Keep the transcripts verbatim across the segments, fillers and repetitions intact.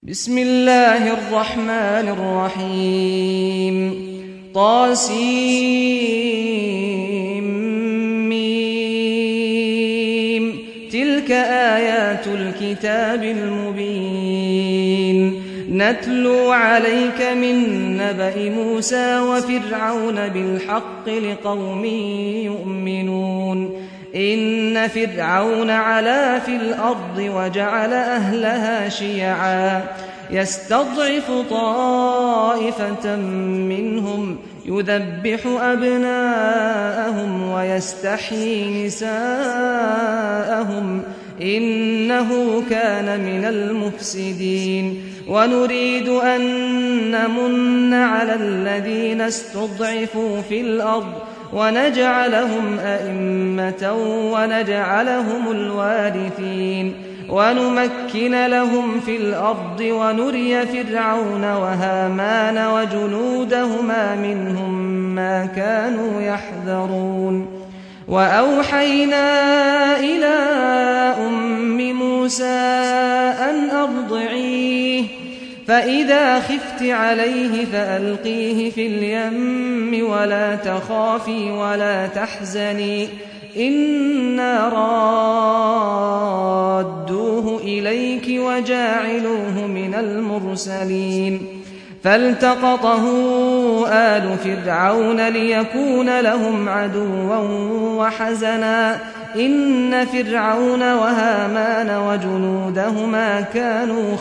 بسم الله الرحمن الرحيم طاسيم تلك آيات الكتاب المبين نتلو عليك من نبأ موسى وفرعون بالحق لقوم يؤمنون إن فرعون علا في الأرض وجعل أهلها شيعا يستضعف طائفة منهم يذبح أبناءهم ويستحيي نساءهم إنه كان من المفسدين ونريد أن نمن على الذين استضعفوا في الأرض ونجعلهم أئمة ونجعلهم الوارثين ونمكن لهم في الأرض ونري فرعون وهامان وجنودهما منهم ما كانوا يحذرون وأوحينا إلى أم موسى أن أرضعيه فإذا خفت عليه فألقيه في اليم ولا تخافي ولا تحزني إنا رادوه إليك وجاعلوه من المرسلين فالتقطه آل فرعون ليكون لهم عدوا وحزنا إن فرعون وهامان وجنودهما كانوا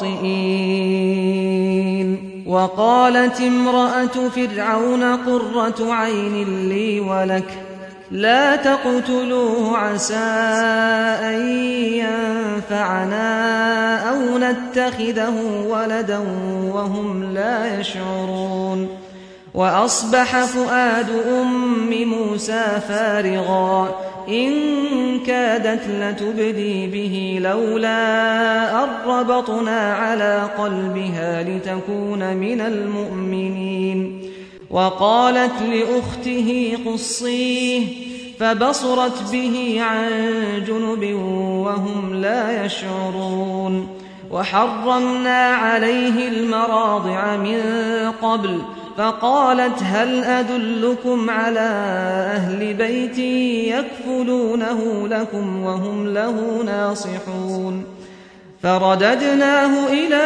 خاطئين وقالت امرأة فرعون قرة عين لي ولك لا تقتلوه عسى أن ينفعنا أو نتخذه ولدا وهم لا يشعرون وأصبح فؤاد أم موسى فارغا إن كادت لتبدي به لولا أن ربطنا على قلبها لتكون من المؤمنين وقالت لأخته قصيه فبصرت به عن جنب وهم لا يشعرون وحرمنا عليه المراضع من قبل فقالت هل أدلكم على أهل بيت يكفلونه لكم وهم له ناصحون فرددناه إلى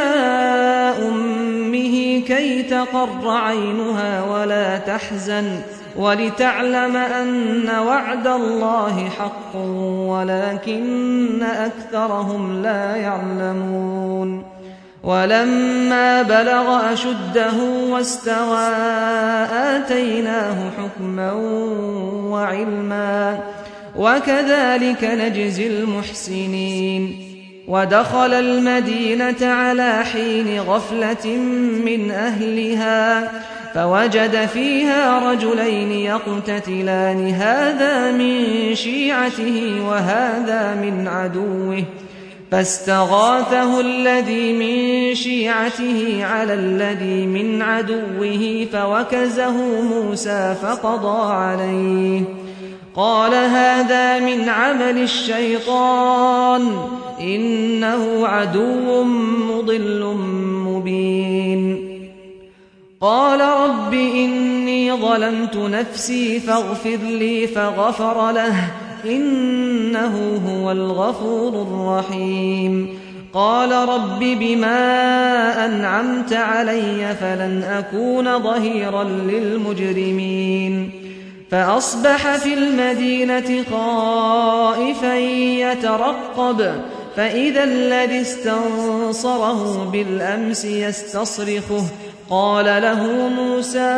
أمه كي تقر عينها ولا تحزن ولتعلم أن وعد الله حق ولكن أكثرهم لا يعلمون ولما بلغ أشده واستوى آتيناه حكما وعلما وكذلك نجزي المحسنين ودخل المدينة على حين غفلة من أهلها فوجد فيها رجلين يقتتلان هذا من شيعته وهذا من عدوه فاستغاثه الذي من شيعته على الذي من عدوه فوكزه موسى فقضى عليه قال هذا من عمل الشيطان إنه عدو مضل مبين قال رب إني ظلمت نفسي فاغفر لي فغفر له إنه هو الغفور الرحيم قال رب بما أنعمت علي فلن أكون ظهيرا للمجرمين فأصبح في المدينة خائفا يترقب فإذا الذي استنصره بالأمس يستصرخه قال له موسى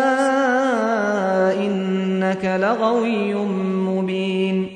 إنك لغوي مبين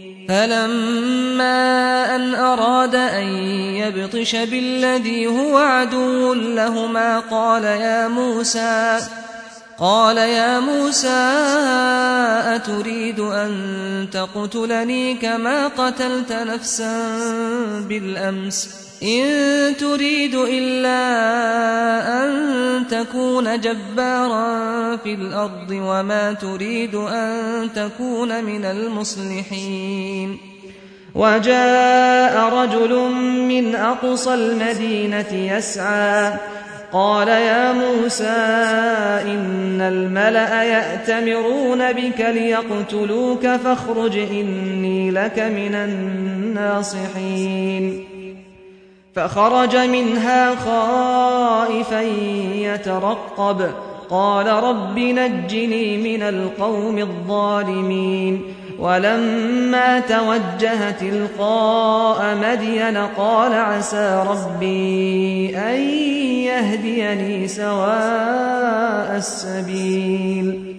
فلما أن أراد أن يبطش بالذي هو عدو لهما قال يا موسى قال يا موسى أتريد أن تقتلني كما قتلت نفسا بالأمس إن تريد إلا أن تكون جبارا في الأرض وما تريد أن تكون من المصلحين وجاء رجل من أقصى المدينة يسعى قال يا موسى إن الملأ يأتمرون بك ليقتلوك فاخرج إني لك من الناصحين فخرج منها خائفا يترقب قال رب نجني من القوم الظالمين ولما توجه تلقاء مدين قال عسى ربي أن يهديني سواء السبيل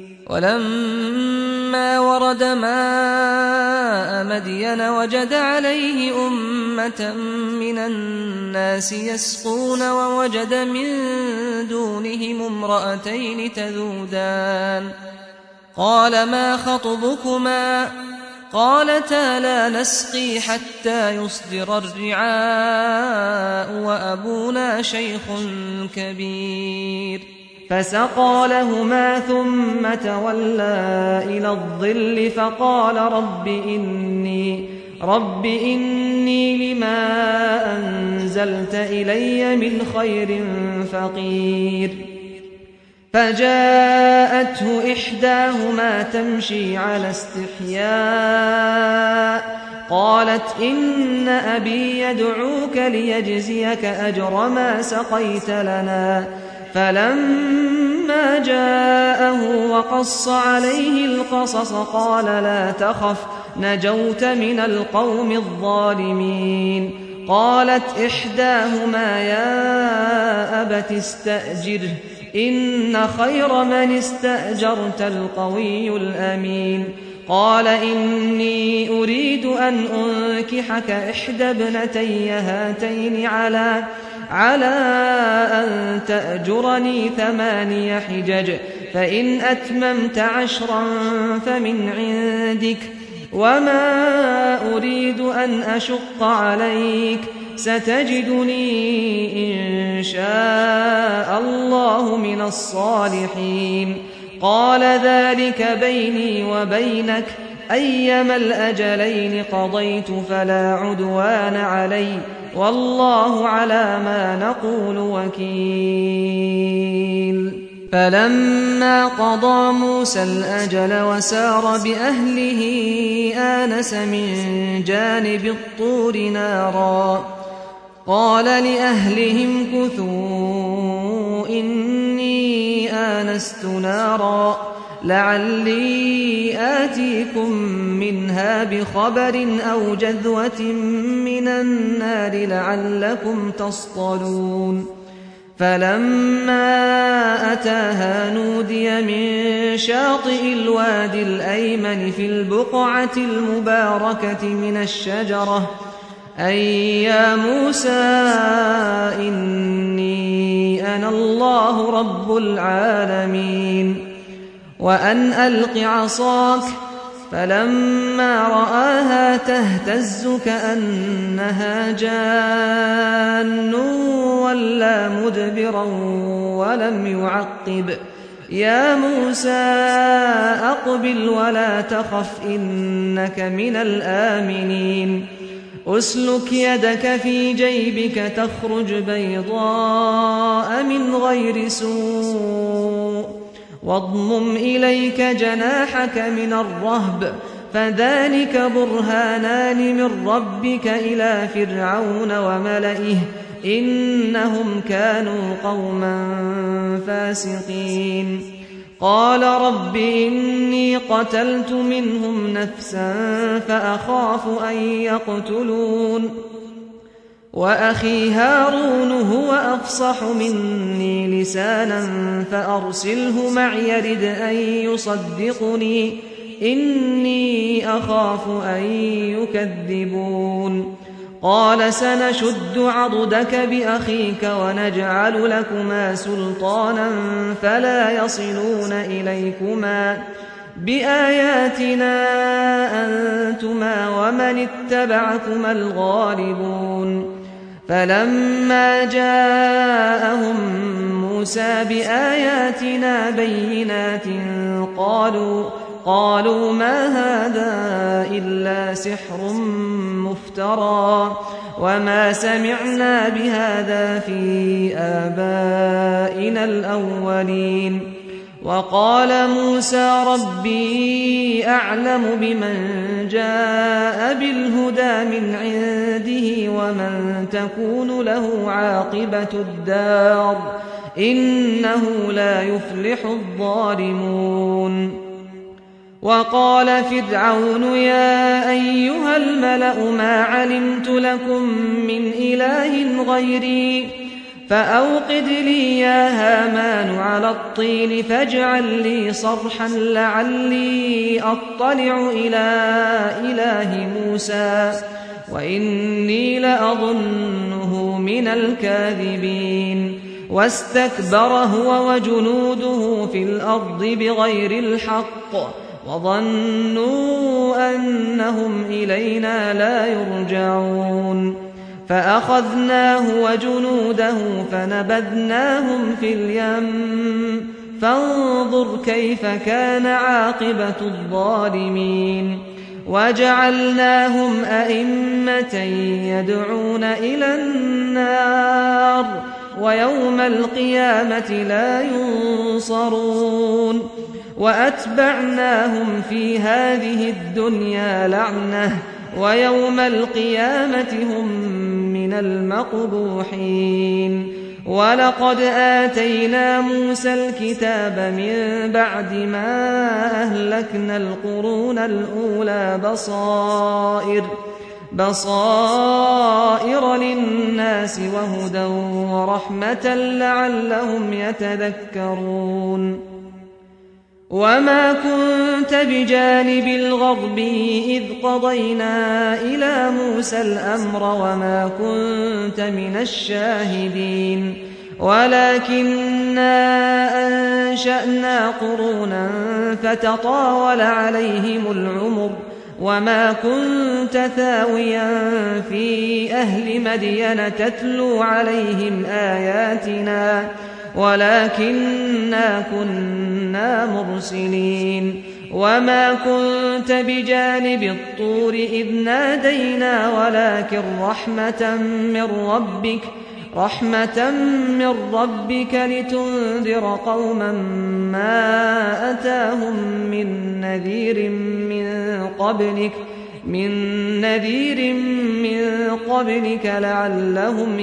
ولما ورد ماء مدين وجد عليه أمة من الناس يسقون ووجد من دونهم امرأتين تذودان قال ما خطبكما قالتا لا نسقي حتى يصدر الرعاء وأبونا شيخ كبير فسقى لهما ثم تولى إلى الظل فقال رب إني رب إني لما أنزلت إلي من خير فقير فجاءته إحداهما تمشي على استحياء قالت إن أبي يدعوك ليجزيك أجر ما سقيت لنا فلما جاءه وقص عليه القصص قال لا تخف نجوت من القوم الظالمين قالت إحداهما يا أبت استأجره إن خير من استأجرت القوي الأمين قال إني أريد أن أنكحك إحدى ابنتي هاتين على على أن تأجرني ثماني حجج فإن أتممت عشرا فمن عندك وما أريد أن أشق عليك ستجدني إن شاء الله من الصالحين قال ذلك بيني وبينك أيما الأجلين قضيت فلا عدوان علي والله على ما نقول وكيل فلما قضى موسى الأجل وسار بأهله آنس من جانب الطور نارا قال لأهلهم كثوا إني آنست نارا لعلي آتيكم منها بخبر أو جذوة من النار لعلكم تصطلون فلما أتاها نودي من شاطئ الوادي الأيمن في البقعة المباركة من الشجرة أي يا موسى إني أنا الله رب العالمين وأن ألق عصاك فلما رآها تهتز كأنها جان ولا مدبرا ولم يعقب يا موسى أقبل ولا تخف إنك من الآمنين أسلك يدك في جيبك تخرج بيضاء من غير سوء واضمم إليك جناحك من الرهب فذلك برهانان من ربك إلى فرعون وملئه إنهم كانوا قوما فاسقين قال رب إني قتلت منهم نفسا فأخاف أن يقتلون وأخي هارون هو أفصح مني لسانا فأرسله معي يرد أن يصدقني إني أخاف أن يكذبون قال سنشد عضدك بأخيك ونجعل لكما سلطانا فلا يصلون إليكما بآياتنا أنتما ومن اتبعكما الغالبون فلما جاءهم موسى بآياتنا بينات قالوا قالوا ما هذا إلا سحر مفترى وما سمعنا بهذا في آبائنا الأولين. وقال موسى ربي أعلم بمن جاء بالهدى من عنده ومن تكون له عاقبة الدار إنه لا يفلح الظالمون. وقال فرعون يا أيها الملأ ما علمت لكم من إله غيري فأوقد لي يا هامان على الطين فاجعل لي صرحا لعلي أطلع إلى إله موسى وإني لأظنه من الكاذبين. واستكبر هو وجنوده في الأرض بغير الحق وظنوا أنهم إلينا لا يرجعون. فأخذناه وجنوده فنبذناهم في اليم فانظر كيف كان عاقبة الظالمين. وجعلناهم أئمة يدعون إلى النار ويوم القيامة لا ينصرون. وأتبعناهم في هذه الدنيا لعنة ويوم القيامة هم من المقبوحين. ولقد آتينا موسى الكتاب من بعد ما أهلكنا القرون الأولى بصائر بصائر للناس وهدى ورحمة لعلهم يتذكرون. وما كنت بجانب الغرب إذ قضينا إلى موسى الأمر وما كنت من الشاهدين ولكننا أنشأنا قرونا فتطاول عليهم العمر وما كنت ثاويا في أهل مدين تتلو عليهم آياتنا ولكننا كنا مرسلين. وما كنت بجانب الطور إذ نادينا ولكن رحمة من ربك رحمة من ربك لتنذر قوما ما أتاهم من نذير من قبلك من نذير من قبلك لعلهم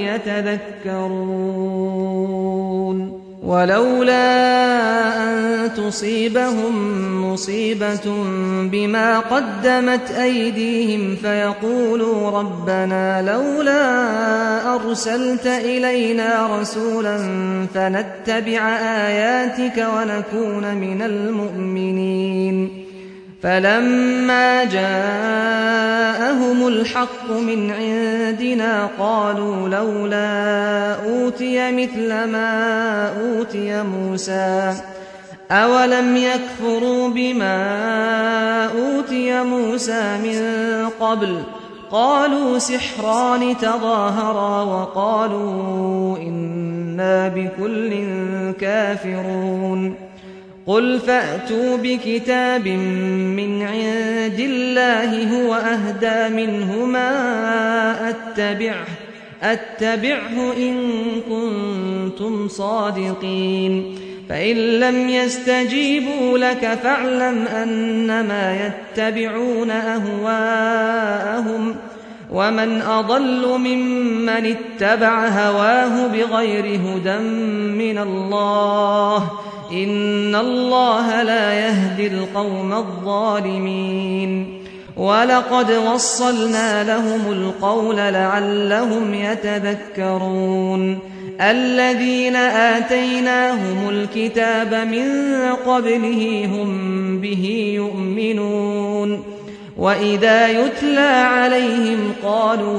يتذكرون. ولولا أن تصيبهم مصيبة بما قدمت أيديهم فيقولوا ربنا لولا أرسلت إلينا رسولا فنتبع آياتك ونكون من المؤمنين. فلما جاءهم الحق من عندنا قالوا لولا أوتي مثل ما أوتي موسى أولم يكفروا بما أوتي موسى من قبل قالوا سحران تظاهرا وقالوا إنا بكل كافرون. قل فأتوا بكتاب من عند الله هو أهدى منهما أتبعه, أتبعه إن كنتم صادقين. فإن لم يستجيبوا لك فاعلم أنما يتبعون أهواءهم ومن أضل ممن اتبع هواه بغير هدى من الله إن الله لا يهدي القوم الظالمين. ولقد وصلنا لهم القول لعلهم يتذكرون. الذين آتيناهم الكتاب من قبله هم به يؤمنون. وإذا يتلى عليهم قالوا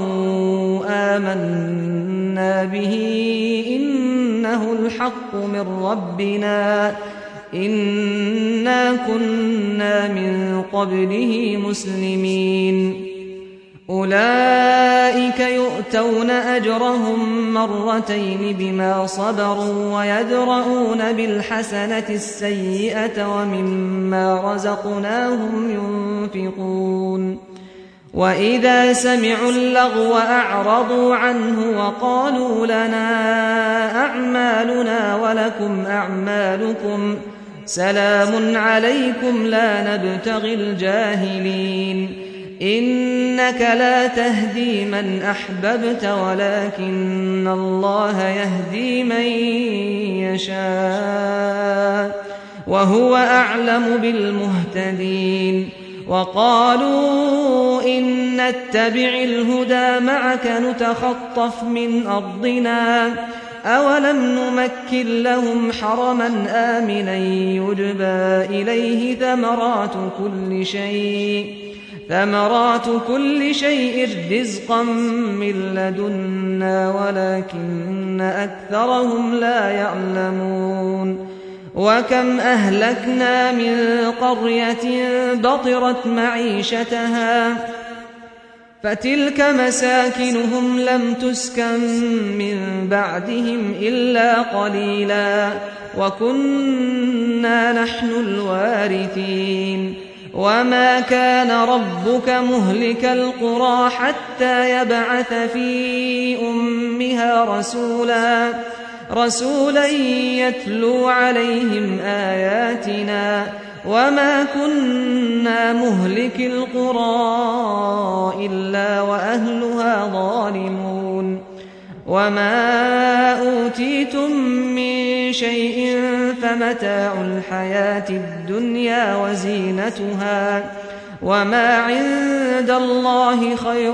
آمنا به إنه الحق من ربنا إنا كنا من قبله مسلمين. أولئك يؤتون أجرهم مرتين بما صبروا ويدرؤون بالحسنة السيئة ومما رزقناهم ينفقون. وإذا سمعوا اللغو أعرضوا عنه وقالوا لنا أعمالنا ولكم أعمالكم سلام عليكم لا نبتغي الجاهلين إنك لا تهدي من أحببت ولكن الله يهدي من يشاء وهو أعلم بالمهتدين وقالوا إن نتبع الهدى معك نتخطف من أرضنا أولم نمكن لهم حرما آمنا يجبى إليه ثمرات كل شيء ثمرات كل شيء رزقا من لدنا ولكن أكثرهم لا يعلمون وكم أهلكنا من قرية بطرت معيشتها فتلك مساكنهم لم تسكن من بعدهم إلا قليلا وكنا نحن الوارثين وما كان ربك مهلك القرى حتى يبعث في أمها رسولا رسولا يتلو عليهم آياتنا وما كنا مهلك القرى إلا وأهلها ظالمون وما أوتيتم من شيء فمتاع الحياة الدنيا وزينتها وما عند الله خير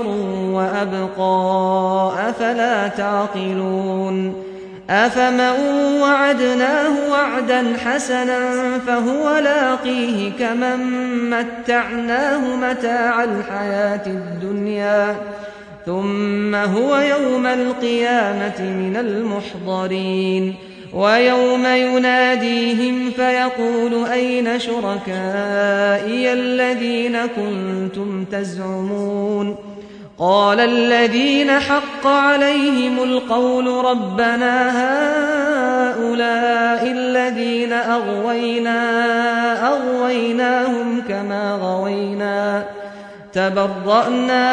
وأبقى أفلا تعقلون أفمن وعدناه وعدا حسنا فهو لاقيه كمن متعناه متاع الحياة الدنيا ثم هو يوم القيامة من المحضرين ويوم يناديهم فيقول أين شركائي الذين كنتم تزعمون قال الذين حق عليهم القول ربنا هؤلاء الذين أغوينا أغويناهم كما غوينا تبرأنا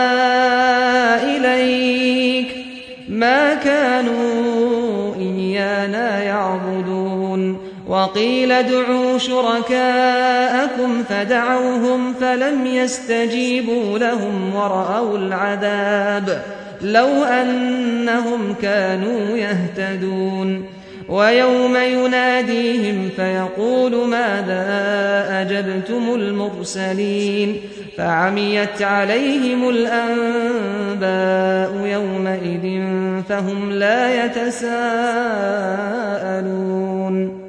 إليك ما كانوا إيانا يعبدون وقيل ادعوا شركاءكم فدعوهم فلم يستجيبوا لهم ورأوا العذاب لو أنهم كانوا يهتدون ويوم يناديهم فيقول ماذا أجبتم المرسلين فعميت عليهم الأنباء يومئذ فهم لا يتساءلون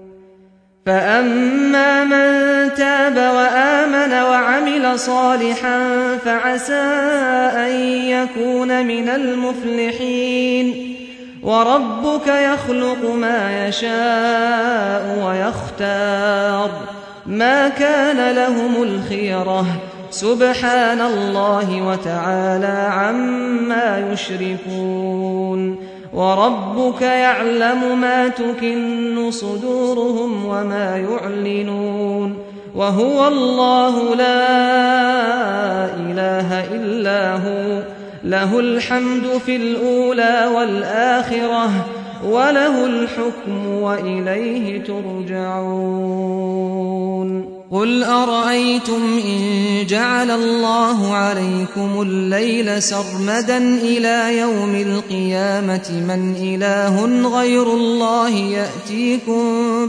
فأما من تاب وآمن وعمل صالحا فعسى أن يكون من المفلحين وربك يخلق ما يشاء ويختار ما كان لهم الخيرة سبحان الله وتعالى عما يشركون وربك يعلم ما تكن صدورهم وما يعلنون وهو الله لا إله إلا هو له الحمد في الأولى والآخرة وله الحكم وإليه ترجعون قل أرأيتم إن جعل الله عليكم الليل سرمدا إلى يوم القيامة من إله غير الله يأتيكم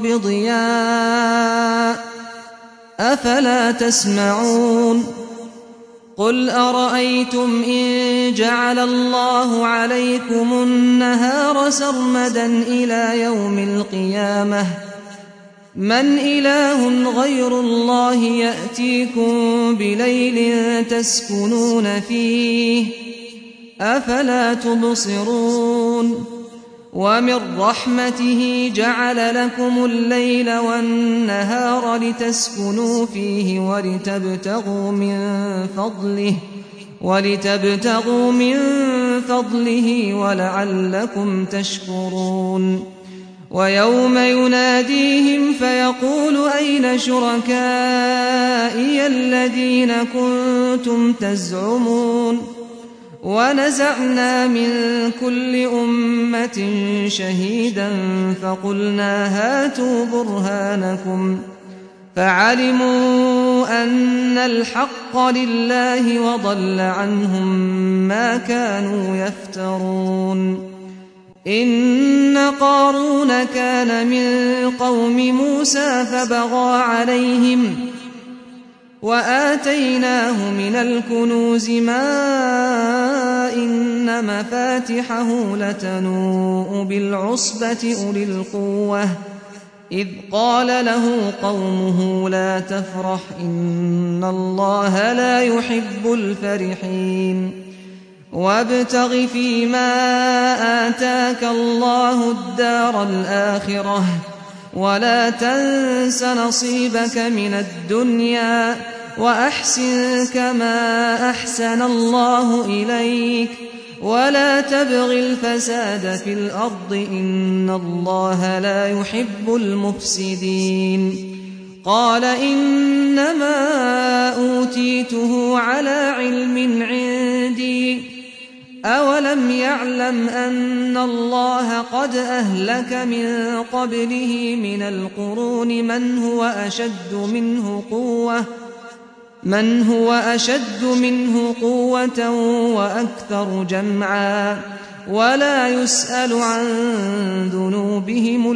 بضياء أفلا تسمعون قل أرأيتم إن جعل الله عليكم النهار سرمدا إلى يوم القيامة من إله غير الله يأتيكم بليل تسكنون فيه أفلا تبصرون ومن رحمته جعل لكم الليل والنهار لتسكنوا فيه ولتبتغوا من فضله ولتبتغوا من فضله ولعلكم تشكرون ويوم يناديهم فيقول أين شركائي الذين كنتم تزعمون ونزعنا من كل أمة شهيدا فقلنا هاتوا برهانكم فعلموا أن الحق لله وضل عنهم ما كانوا يفترون. إن قارون كان من قوم موسى فبغى عليهم وآتيناه من الكنوز ما إن مفاتحه لتنوء بالعصبة أولي القوة إذ قال له قومه لا تفرح إن الله لا يحب الفرحين وابتغ فيما آتاك الله الدار الآخرة ولا تنس نصيبك من الدنيا وأحسن كما أحسن الله إليك ولا تبغ الفساد في الأرض إن الله لا يحب المفسدين. قال إنما أوتيته على علم عندي أولم يعلم أن الله قد أهلك من قبله من القرون من هو أشد منه قوة من هو أشد منه قوة وأكثر جمعا ولا يسأل عن ذنوبهم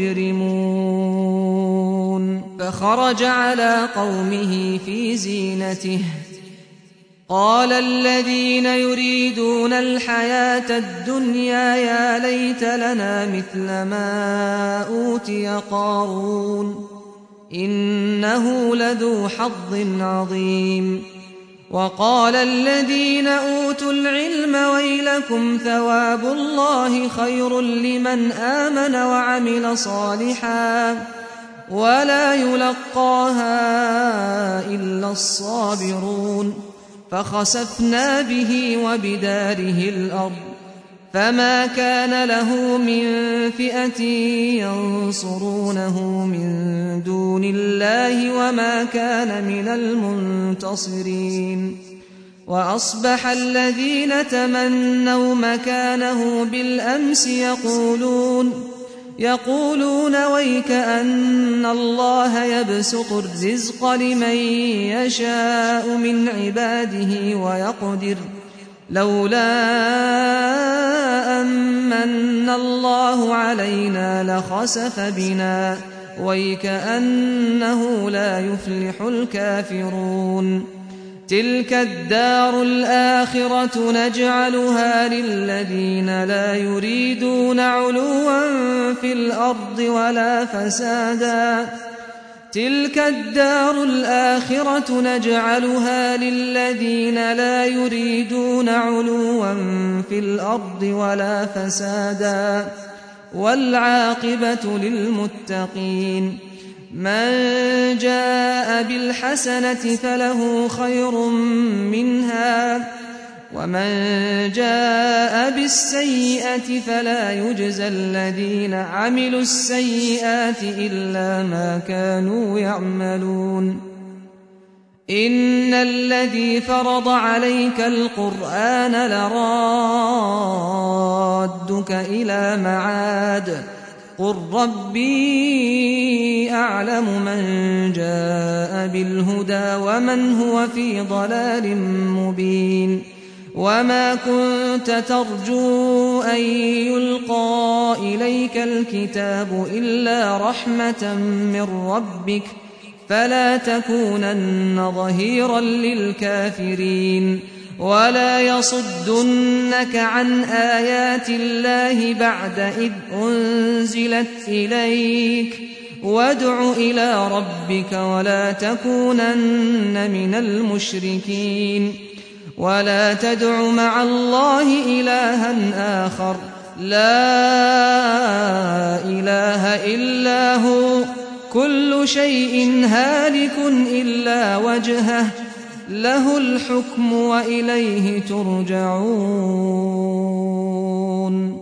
المجرمون. فخرج على قومه في زينته قال الذين يريدون الحياة الدنيا يا ليت لنا مثل ما أوتي قارون إنه لذو حظ عظيم. وقال الذين أوتوا العلم ويلكم ثواب الله خير لمن آمن وعمل صالحا ولا يلقاها إلا الصابرون. فخسفنا به وبداره الأرض فما كان له من فئة ينصرونه من دون الله وما كان من المنتصرين. وأصبح الذين تمنوا مكانه بالأمس يقولون يقولون ويك أن الله يبسط الرزق لمن يشاء من عباده ويقدر لولا أمن الله علينا لخسف بنا ويك أنه لا يفلح الكافرون. تلك الدار الآخرة نجعلها للذين لا يريدون علوا في الأرض ولا فسادا تلك الدار الآخرة نجعلها للذين لا يريدون علوا في الأرض ولا فسادا والعاقبة للمتقين. من جاء بالحسنة فله خير منها ومن جاء بالسيئة فلا يجزى الذين عملوا السيئات إلا ما كانوا يعملون. إن الذي فرض عليك القرآن لرادك إلى معاد قل ربي أعلم من جاء بالهدى ومن هو في ضلال مبين. وما كنت ترجو أن يلقى إليك الكتاب إلا رحمة من ربك فلا تكونن ظهيرا للكافرين. ولا يصدنك عن آيات الله بعد إذ أنزلت إليك وادع إلى ربك ولا تكونن من المشركين. ولا تدع مع الله إلها آخر لا إله إلا هو كل شيء هالك إلا وجهه له الحكم وإليه ترجعون.